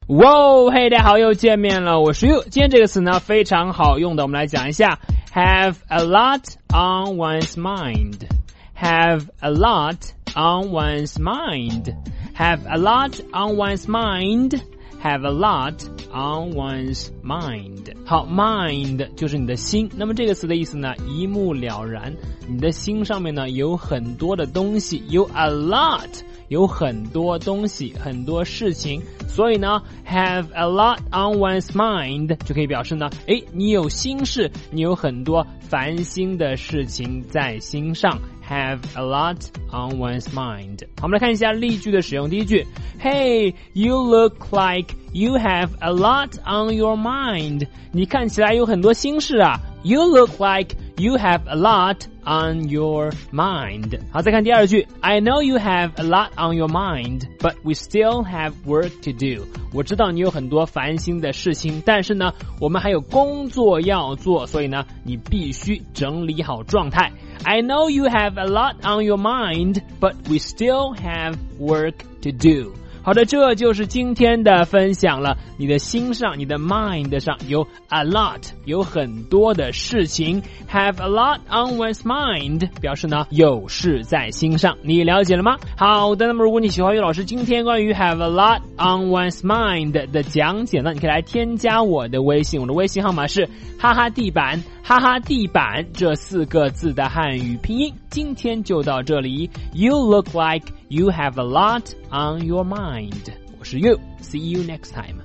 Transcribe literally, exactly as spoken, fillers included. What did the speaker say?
哇，嘿，大家好，又见面了，我是 You。今天这个词呢非常好用的，我们来讲一下 have a lot on one's mind. Have a lot on one's mind. Have a lot on one's mind. Have a lot on one's mind. 好 mind 就是你的心，那么这个词的意思呢一目了然，你的心上面呢有很多的东西，有 a lot， 有很多东西，很多事情，所以呢 have a lot on one's mind 就可以表示呢，诶，你有心事，你有很多烦心的事情在心上。Have a lot on one's mind. 好，我们来看一下例句的使用。第一句 Hey, you look like you have a lot on your mind. 你看起来有很多心事啊。You look like you have a lot on your mind. 好，再看第二句 I know you have a lot on your mind, but we still have work to do. 我知道你有很多烦心的事情，但是呢，我们还有工作要做，所以呢，你必须整理好状态。I know you have a lot on your mind, but we still have work to do. 好的，这就是今天的分享了。你的心上，你的 mind 上有 a lot， 有很多的事情。Have a lot on one's mind 表示呢有事在心上，你了解了吗？好的，那么如果你喜欢于老师今天关于 have a lot on one's mind 的讲解呢，你可以来添加我的微信，我的微信号码是哈哈地板，哈哈地板这四个字的汉语拼音。今天就到这里。You look like you have a lot on your mind. 我是 You. See you next time.